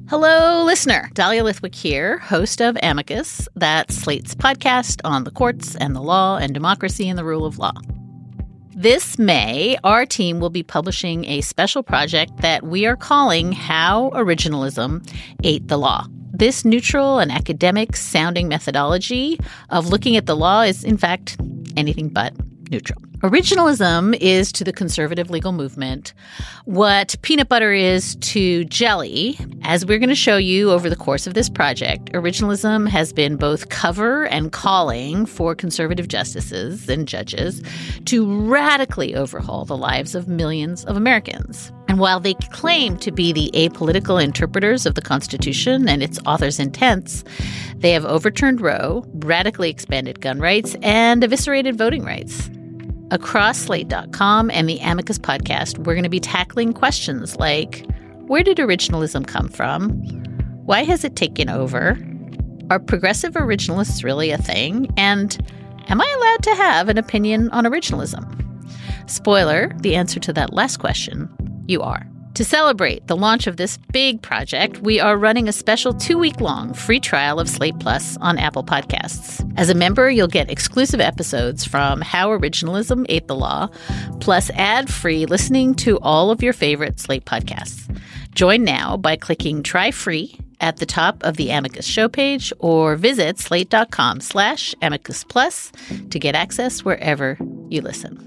Hello, listener. Dahlia Lithwick here, host of Amicus, that's Slate's podcast on the courts and the law and democracy and the rule of law. This May, our team will be publishing a special project that we are calling How Originalism Ate the Law. This neutral and academic-sounding methodology of looking at the law is, in fact, anything but neutral. Originalism is to the conservative legal movement what peanut butter is to jelly. As we're going to show you over the course of this project, originalism has been both cover and calling for conservative justices and judges to radically overhaul the lives of millions of Americans. And while they claim to be the apolitical interpreters of the Constitution and its author's intents, they have overturned Roe, radically expanded gun rights, and eviscerated voting rights. Across Slate.com and the Amicus podcast, we're going to be tackling questions like, where did originalism come from? Why has it taken over? Are progressive originalists really a thing? And am I allowed to have an opinion on originalism? Spoiler, the answer to that last question, you are. To celebrate the launch of this big project, we are running a special 2-week-long free trial of Slate Plus on Apple Podcasts. As a member, you'll get exclusive episodes from How Originalism Ate the Law, plus ad-free listening to all of your favorite Slate podcasts. Join now by clicking Try Free at the top of the Amicus show page or visit slate.com/Amicus Plus to get access wherever you listen.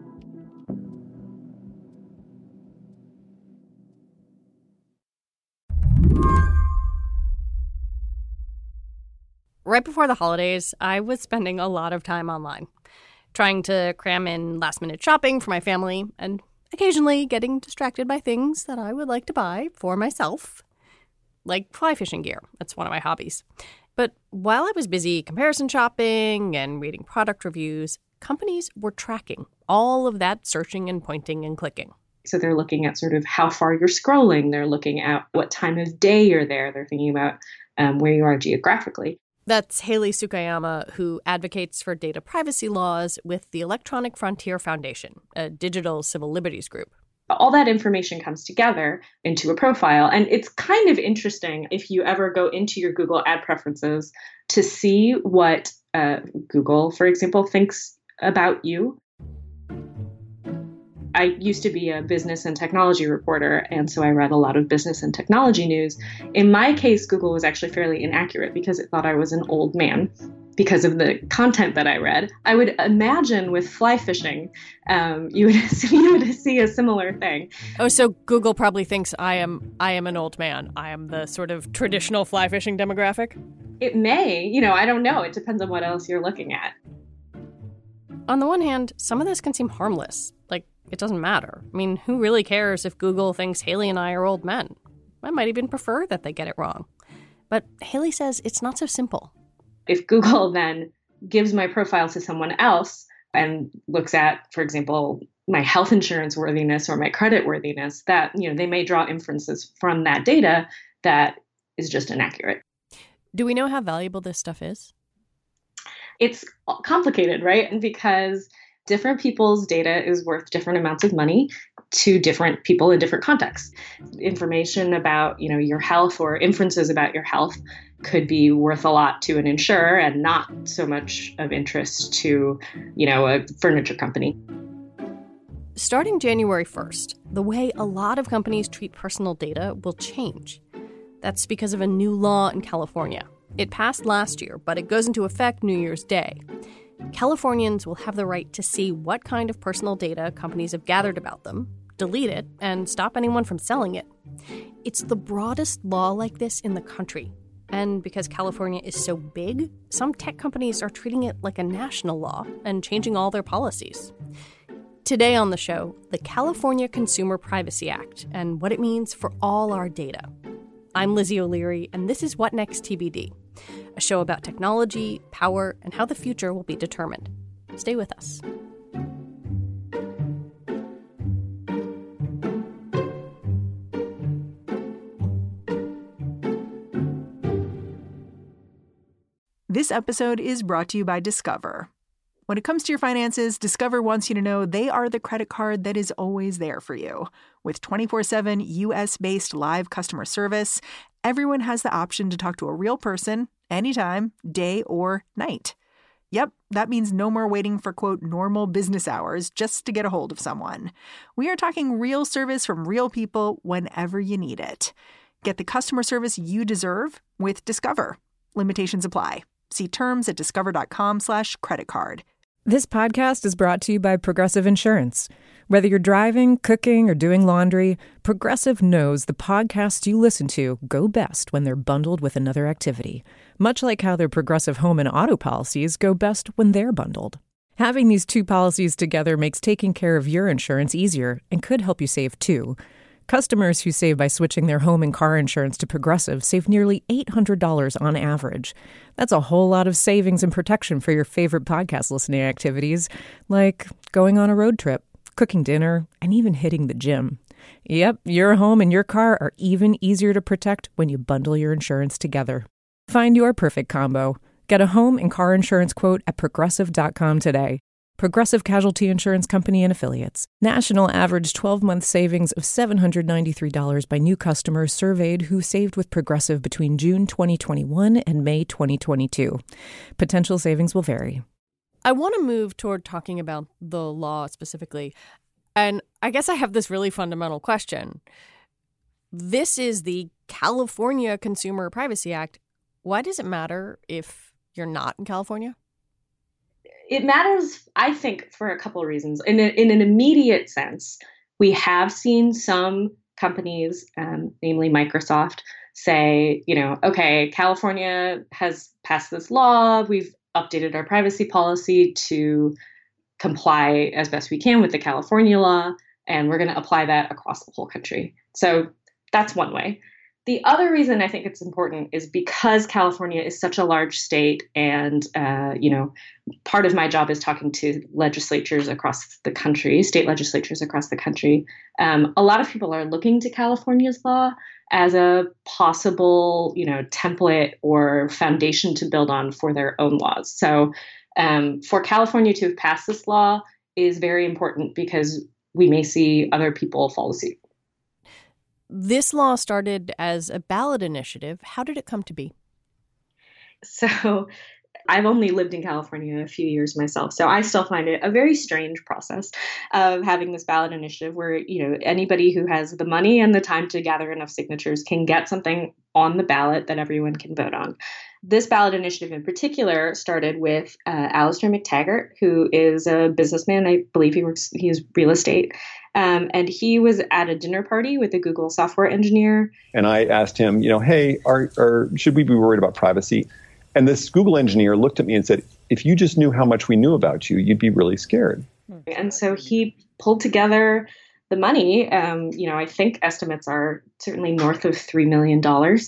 Right before the holidays, I was spending a lot of time online, trying to cram in last-minute shopping for my family and occasionally getting distracted by things that I would like to buy for myself, like fly fishing gear. That's one of my hobbies. But while I was busy comparison shopping and reading product reviews, companies were tracking all of that searching and pointing and clicking. So they're looking at sort of how far you're scrolling. They're looking at what time of day you're there. They're thinking about where you are geographically. That's Haley Tsukayama, who advocates for data privacy laws with the Electronic Frontier Foundation, a digital civil liberties group. All that information comes together into a profile. And it's kind of interesting if you ever go into your Google ad preferences to see what Google, for example, thinks about you. I used to be a business and technology reporter, and so I read a lot of business and technology news. In my case, Google was actually fairly inaccurate because it thought I was an old man because of the content that I read. I would imagine with fly fishing, you would see a similar thing. Oh, so Google probably thinks I am an old man. I am the sort of traditional fly fishing demographic? It may. I don't know. It depends on what else you're looking at. On the one hand, some of this can seem harmless. Like, it doesn't matter. I mean, who really cares if Google thinks Haley and I are old men? I might even prefer that they get it wrong. But Haley says it's not so simple. If Google then gives my profile to someone else and looks at, for example, my health insurance worthiness or my credit worthiness, that, they may draw inferences from that data that is just inaccurate. Do we know how valuable this stuff is? It's complicated, right? And because different people's data is worth different amounts of money to different people in different contexts. Information about, your health or inferences about your health could be worth a lot to an insurer and not so much of interest to, a furniture company. Starting January 1st, the way a lot of companies treat personal data will change. That's because of a new law in California. It passed last year, but it goes into effect New Year's Day. Californians will have the right to see what kind of personal data companies have gathered about them, delete it, and stop anyone from selling it. It's the broadest law like this in the country. And because California is so big, some tech companies are treating it like a national law and changing all their policies. Today on the show, the California Consumer Privacy Act and what it means for all our data. I'm Lizzie O'Leary, and this is What Next TBD, a show about technology, power, and how the future will be determined. Stay with us. This episode is brought to you by Discover. When it comes to your finances, Discover wants you to know they are the credit card that is always there for you. With 24/7 U.S.-based live customer service, everyone has the option to talk to a real person anytime, day or night. Yep, that means no more waiting for, quote, normal business hours just to get a hold of someone. We are talking real service from real people whenever you need it. Get the customer service you deserve with Discover. Limitations apply. See terms at discover.com/creditcard. This podcast is brought to you by Progressive Insurance. Whether you're driving, cooking, or doing laundry, Progressive knows the podcasts you listen to go best when they're bundled with another activity, much like how their Progressive home and auto policies go best when they're bundled. Having these two policies together makes taking care of your insurance easier and could help you save too. Customers who save by switching their home and car insurance to Progressive save nearly $800 on average. That's a whole lot of savings and protection for your favorite podcast listening activities, like going on a road trip, cooking dinner, and even hitting the gym. Yep, your home and your car are even easier to protect when you bundle your insurance together. Find your perfect combo. Get a home and car insurance quote at Progressive.com today. Progressive Casualty Insurance Company and Affiliates. National average 12-month savings of $793 by new customers surveyed who saved with Progressive between June 2021 and May 2022. Potential savings will vary. I want to move toward talking about the law specifically. And I guess I have this really fundamental question. This is the California Consumer Privacy Act. Why does it matter if you're not in California? It matters, I think, for a couple of reasons. In an immediate sense, we have seen some companies, namely Microsoft, say, okay, California has passed this law. We've updated our privacy policy to comply as best we can with the California law, and we're going to apply that across the whole country. So that's one way. The other reason I think it's important is because California is such a large state, and part of my job is talking to legislatures across the country, state legislatures across the country. A lot of people are looking to California's law as a possible, template or foundation to build on for their own laws. So for California to have passed this law is very important because we may see other people follow suit. This law started as a ballot initiative. How did it come to be? So I've only lived in California a few years myself, so I still find it a very strange process of having this ballot initiative where, anybody who has the money and the time to gather enough signatures can get something on the ballot that everyone can vote on. This ballot initiative in particular started with Alistair McTaggart, who is a businessman. I believe he's real estate. And he was at a dinner party with a Google software engineer. And I asked him, hey, should we be worried about privacy? And this Google engineer looked at me and said, if you just knew how much we knew about you, you'd be really scared. And so he pulled together the money. I think estimates are certainly north of $3 million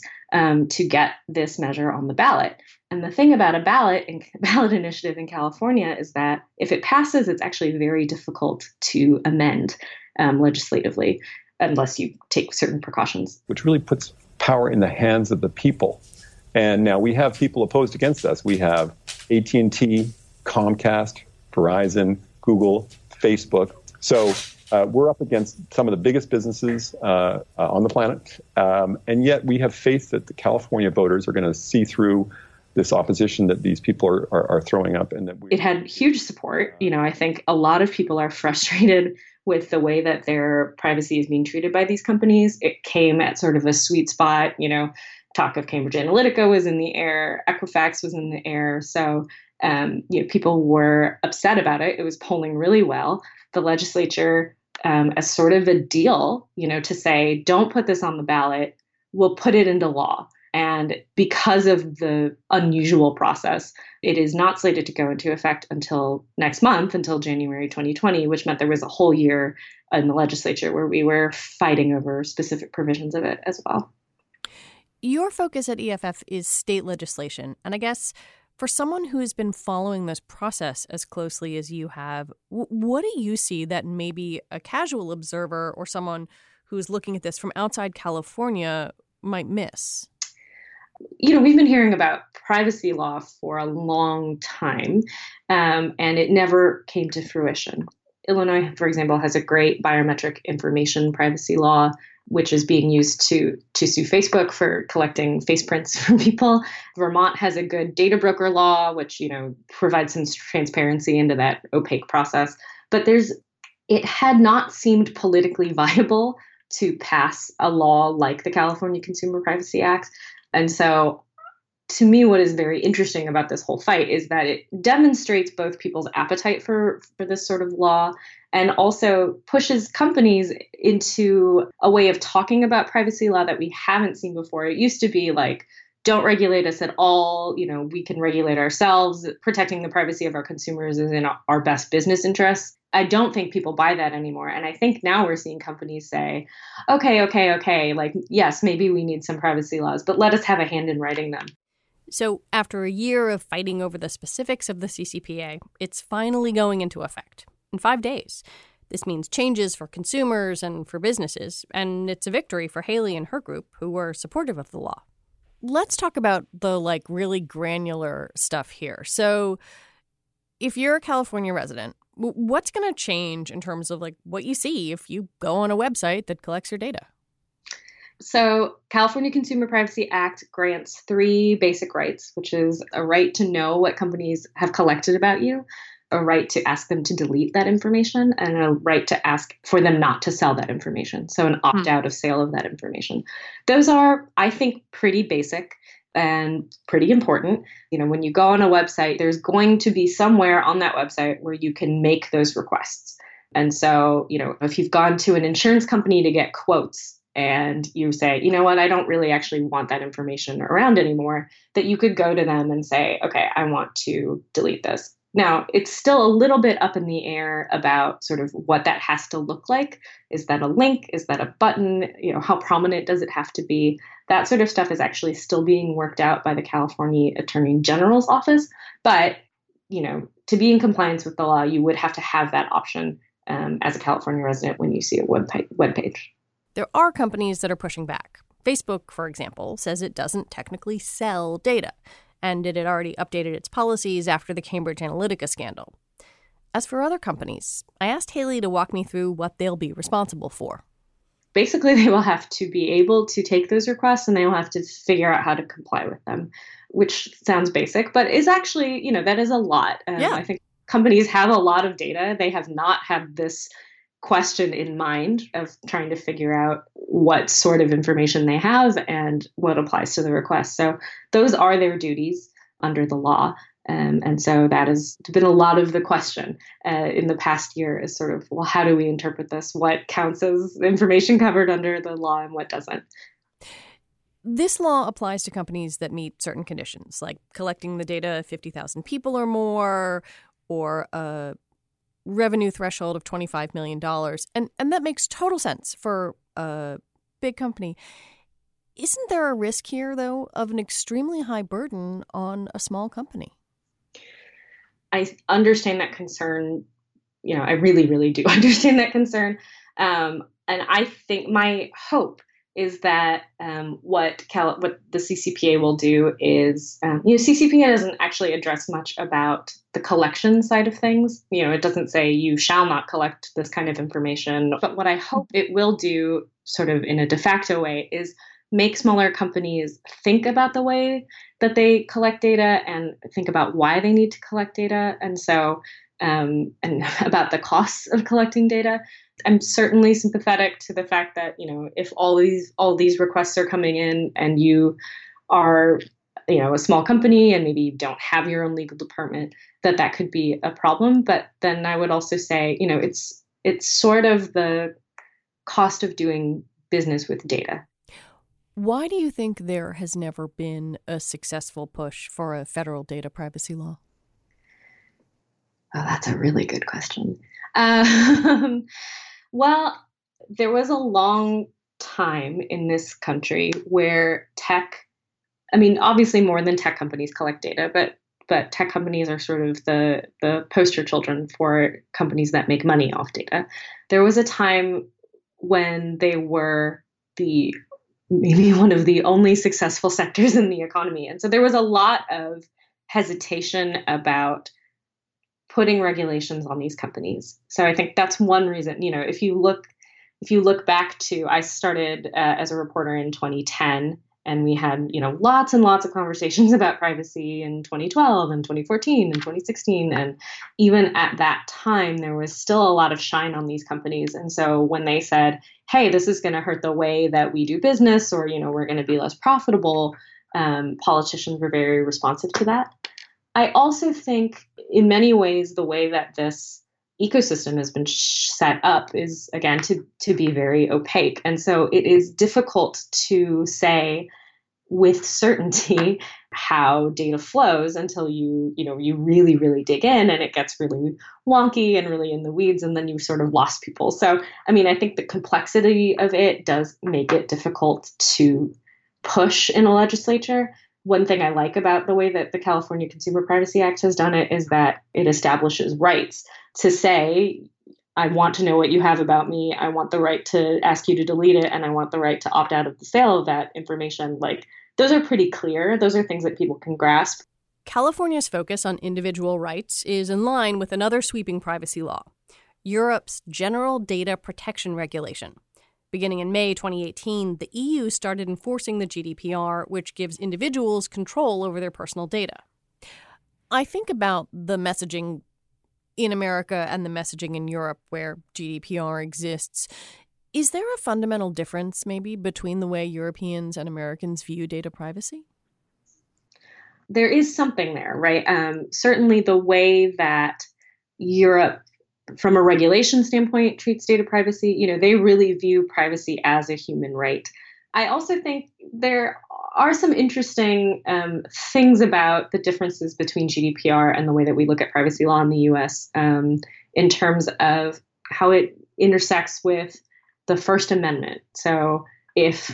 to get this measure on the ballot. And the thing about a ballot initiative in California is that if it passes, it's actually very difficult to amend legislatively unless you take certain precautions. Which really puts power in the hands of the people. And now we have people opposed against us. We have AT&T, Comcast, Verizon, Google, Facebook. So we're up against some of the biggest businesses on the planet. And yet we have faith that the California voters are going to see through this opposition that these people are throwing up. And that it had huge support. I think a lot of people are frustrated with the way that their privacy is being treated by these companies. It came at sort of a sweet spot. Talk of Cambridge Analytica was in the air. Equifax was in the air. So people were upset about it. It was polling really well. The legislature, as sort of a deal, to say, don't put this on the ballot, we'll put it into law. And because of the unusual process, it is not slated to go into effect until next month, until January 2020, which meant there was a whole year in the legislature where we were fighting over specific provisions of it as well. Your focus at EFF is state legislation. And I guess for someone who has been following this process as closely as you have, what do you see that maybe a casual observer or someone who's looking at this from outside California might miss? we've been hearing about privacy law for a long time, and it never came to fruition. Illinois, for example, has a great biometric information privacy law, which is being used to sue Facebook for collecting face prints from people. Vermont has a good data broker law, which, provides some transparency into that opaque process. But it had not seemed politically viable to pass a law like the California Consumer Privacy Act. And so to me, what is very interesting about this whole fight is that it demonstrates both people's appetite for this sort of law and also pushes companies into a way of talking about privacy law that we haven't seen before. It used to be like, don't regulate us at all. We can regulate ourselves. Protecting the privacy of our consumers is in our best business interests. I don't think people buy that anymore. And I think now we're seeing companies say, okay. Like, yes, maybe we need some privacy laws, but let us have a hand in writing them. So after a year of fighting over the specifics of the CCPA, it's finally going into effect in 5 days. This means changes for consumers and for businesses, and it's a victory for Haley and her group, who were supportive of the law. Let's talk about the really granular stuff here. So if you're a California resident, what's going to change in terms of what you see if you go on a website that collects your data? So California Consumer Privacy Act grants 3 basic rights, which is a right to know what companies have collected about you, a right to ask them to delete that information, and a right to ask for them not to sell that information. So an opt-out of sale of that information. Those are, I think, pretty basic and pretty important. When you go on a website, there's going to be somewhere on that website where you can make those requests. And so, if you've gone to an insurance company to get quotes, and you say, you know what, I don't really actually want that information around anymore, that you could go to them and say, okay, I want to delete this. Now, it's still a little bit up in the air about sort of what that has to look like. Is that a link? Is that a button? How prominent does it have to be? That sort of stuff is actually still being worked out by the California Attorney General's office. But, to be in compliance with the law, you would have to have that option as a California resident when you see a web page. There are companies that are pushing back. Facebook, for example, says it doesn't technically sell data, and it had already updated its policies after the Cambridge Analytica scandal. As for other companies, I asked Haley to walk me through what they'll be responsible for. Basically, they will have to be able to take those requests, and they will have to figure out how to comply with them, which sounds basic, but is actually, that is a lot. I think companies have a lot of data. They have not had this question in mind of trying to figure out what sort of information they have and what applies to the request. So those are their duties under the law. And so that has been a lot of the question in the past year is sort of, well, how do we interpret this? What counts as information covered under the law and what doesn't? This law applies to companies that meet certain conditions, like collecting the data of 50,000 people or more, or a revenue threshold of $25 million. And that makes total sense for a big company. Isn't there a risk here, though, of an extremely high burden on a small company? I understand that concern. I really, really do understand that concern. And I think my hope is that what the CCPA will do is, CCPA doesn't actually address much about the collection side of things. It doesn't say you shall not collect this kind of information. But what I hope it will do, sort of in a de facto way, is make smaller companies think about the way that they collect data and think about why they need to collect data. And so, and about the costs of collecting data. I'm certainly sympathetic to the fact that, if all these requests are coming in and you are, a small company and maybe you don't have your own legal department, that could be a problem. But then I would also say, it's sort of the cost of doing business with data. Why do you think there has never been a successful push for a federal data privacy law? Oh, that's a really good question. Well, there was a long time in this country where obviously more than tech companies collect data, but tech companies are sort of the poster children for companies that make money off data. There was a time when they were the maybe one of the only successful sectors in the economy. And so there was a lot of hesitation about putting regulations on these companies. So I think that's one reason, if you look back to, I started as a reporter in 2010, and we had, lots and lots of conversations about privacy in 2012 and 2014 and 2016. And even at that time, there was still a lot of shine on these companies. And so when they said, hey, this is going to hurt the way that we do business, or, we're going to be less profitable, politicians were very responsive to that. I also think in many ways, the way that this ecosystem has been set up is, again, to be very opaque. And so it is difficult to say with certainty how data flows until you really, really dig in, and it gets really wonky and really in the weeds, and then you sort of lost people. So, I think the complexity of it does make it difficult to push in a legislature. One thing I like about the way that the California Consumer Privacy Act has done it is that it establishes rights to say, I want to know what you have about me. I want the right to ask you to delete it, and I want the right to opt out of the sale of that information. Like, those are pretty clear. Those are things that people can grasp. California's focus on individual rights is in line with another sweeping privacy law, Europe's General Data Protection Regulation. Beginning in May 2018, the EU started enforcing the GDPR, which gives individuals control over their personal data. I think about the messaging in America and the messaging in Europe where GDPR exists. Is there a fundamental difference maybe between the way Europeans and Americans view data privacy? There is something there, right? Certainly the way that Europe, from a regulation standpoint, treats data privacy, they really view privacy as a human right. I also think there are some interesting things about the differences between GDPR and the way that we look at privacy law in the U.S. In terms of how it intersects with the First Amendment. So if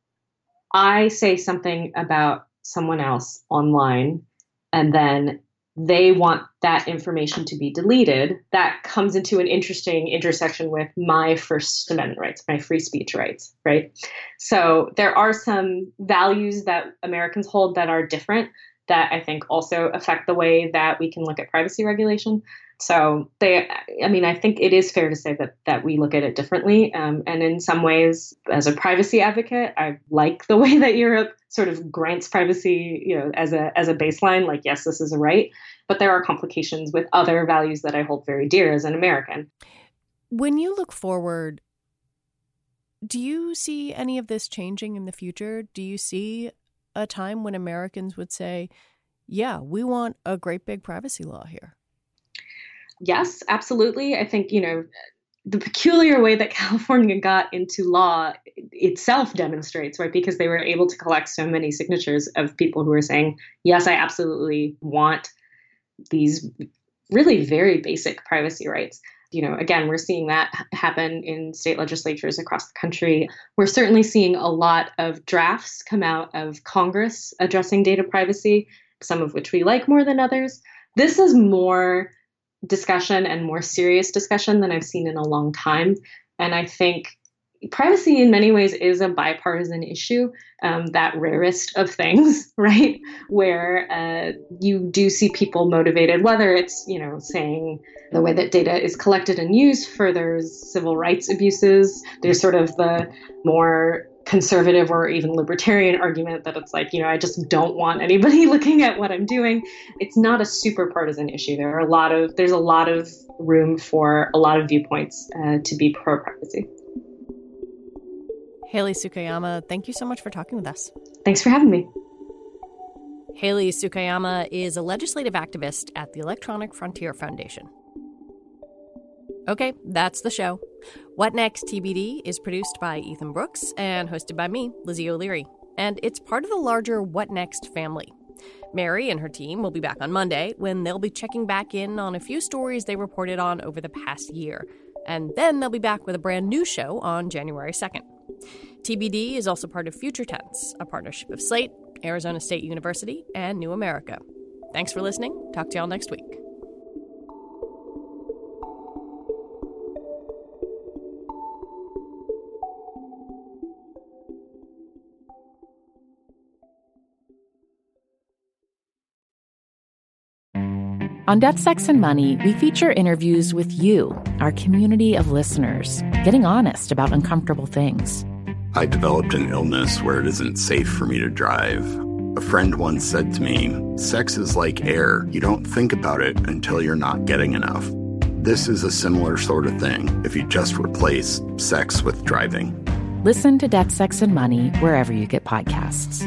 I say something about someone else online and then they want that information to be deleted, that comes into an interesting intersection with my First Amendment rights, my free speech rights, right? So there are some values that Americans hold that are different that I think also affect the way that we can look at privacy regulation. So I think it is fair to say that we look at it differently. And in some ways, as a privacy advocate, I like the way that Europe sort of grants privacy, as a baseline, like, yes, this is a right. But there are complications with other values that I hold very dear as an American. When you look forward, do you see any of this changing in the future? Do you see a time when Americans would say, yeah, we want a great big privacy law here? Yes, absolutely. I think, the peculiar way that California got into law itself demonstrates, right, because they were able to collect so many signatures of people who are saying, yes, I absolutely want these really very basic privacy rights. Again, we're seeing that happen in state legislatures across the country. We're certainly seeing a lot of drafts come out of Congress addressing data privacy, some of which we like more than others. This is more discussion and more serious discussion than I've seen in a long time. And I think privacy in many ways is a bipartisan issue, that rarest of things, right? Where you do see people motivated, whether it's, saying the way that data is collected and used furthers civil rights abuses. There's sort of the more conservative or even libertarian argument that it's like, I just don't want anybody looking at what I'm doing. It's not a super partisan issue. There's a lot of room for a lot of viewpoints to be pro-privacy. Hayley Tsukayama, thank you so much for talking with us. Thanks for having me. Hayley Tsukayama is a legislative activist at the Electronic Frontier Foundation. Okay, that's the show. What Next TBD is produced by Ethan Brooks and hosted by me, Lizzie O'Leary. And it's part of the larger What Next family. Mary and her team will be back on Monday when they'll be checking back in on a few stories they reported on over the past year. And then they'll be back with a brand new show on January 2nd. TBD is also part of Future Tense, a partnership of Slate, Arizona State University, and New America. Thanks for listening. Talk to y'all next week. On Death, Sex, and Money, we feature interviews with you, our community of listeners, getting honest about uncomfortable things. I developed an illness where it isn't safe for me to drive. A friend once said to me, sex is like air. You don't think about it until you're not getting enough. This is a similar sort of thing if you just replace sex with driving. Listen to Death, Sex, and Money wherever you get podcasts.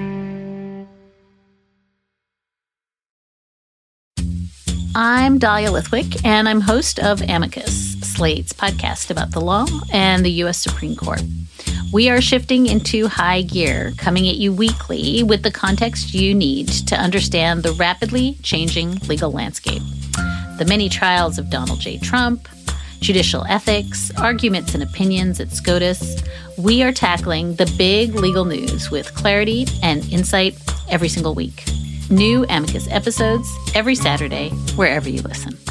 I'm Dahlia Lithwick, and I'm host of Amicus, Slate's podcast about the law and the U.S. Supreme Court. We are shifting into high gear, coming at you weekly with the context you need to understand the rapidly changing legal landscape. The many trials of Donald J. Trump, judicial ethics, arguments and opinions at SCOTUS. We are tackling the big legal news with clarity and insight every single week. New Amicus episodes every Saturday, wherever you listen.